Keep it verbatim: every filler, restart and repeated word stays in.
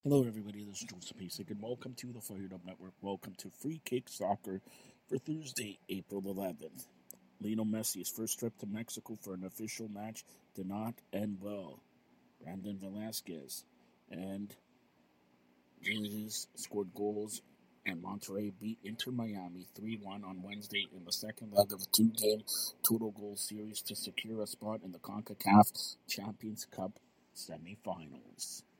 Hello, everybody. This is Joseph Pasek, and welcome to the Fired Up Network. Welcome to Free Kick Soccer for Thursday, April eleventh. Lionel Messi's first trip to Mexico for an official match did not end well. Brandon Velasquez and Jesus scored goals, and Monterrey beat Inter Miami three one on Wednesday in the second leg of a two-game total goal series to secure a spot in the CONCACAF Champions Cup semifinals.